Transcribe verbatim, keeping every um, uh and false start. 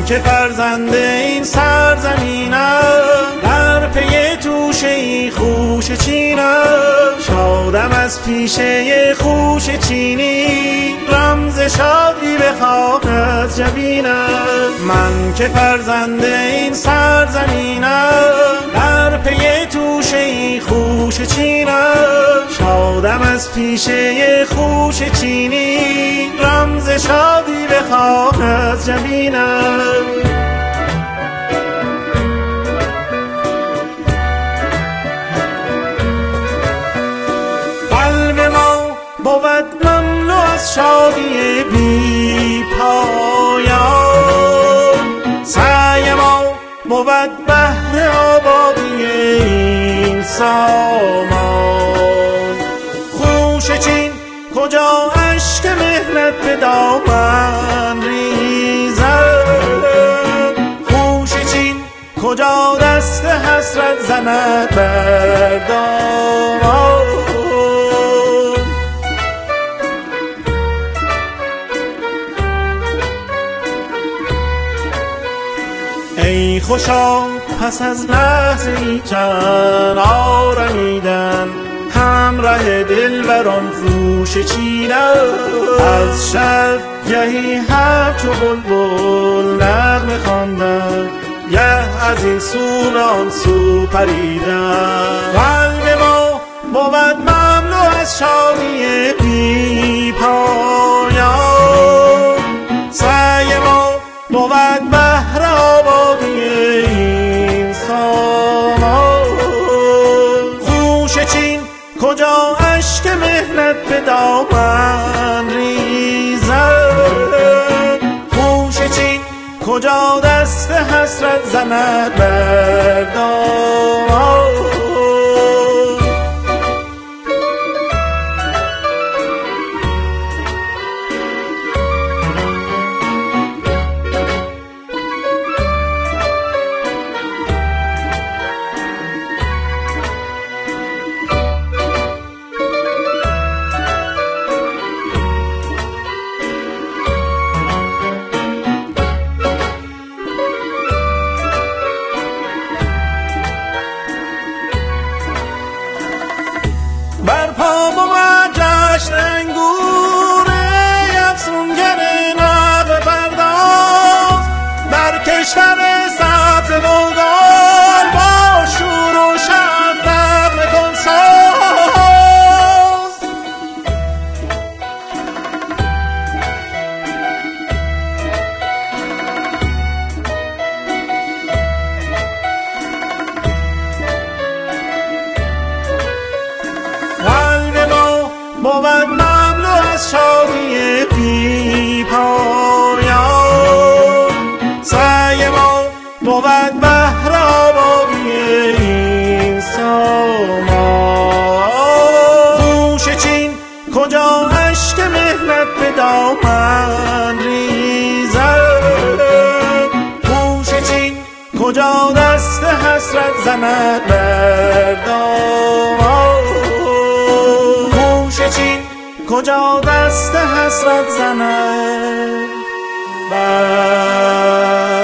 که فرزند این سرزمینم، در پی توشه خوش چینم. شادم از پیشه خوش چینی، رمز شادی بخواه از جبینم. من که فرزند این سرزمینم، در پی توشه خوش چینم. شادم از پیشه خوش چینی، رمز شادی بخواه از جبینم. قلب ما بود مملو از شادی بی پایان، سعی ما بود بهر آبادی این سامان. خوش چین کجا اشک مهنت به دامن ریزد، خوش چین کجا دست حسرت زند بر دامان. ای خوشا پس از لحظه‌ای چند آرمیدن، همراه دلبران فروش چینم. از شب گهی هر چو بلبل نغمه خواندم، گه از این سو به آن سو پریدم. قلب ما بود مملو از شادی بی پایان، سعی ما بود بهر آبادی این سامان. خوش چین کجا اشک مهنت به دامن ریزد، خوش چین کجا دست حسرت زند بر دامان. برپا بود جشن انگور افسونگر نغمه پرداز، بر کشور سبز بلغار با شور و شعف نغمه کن ساز. بود مملو از شادی بی پایان، سعی ما بود بهر آبادی این سامان. خوش چین کجا اشک مهنت به دامن ریزد، خوش چین کجا دست حسرت زند بر دامان. چین کجا دست حسرت زند بر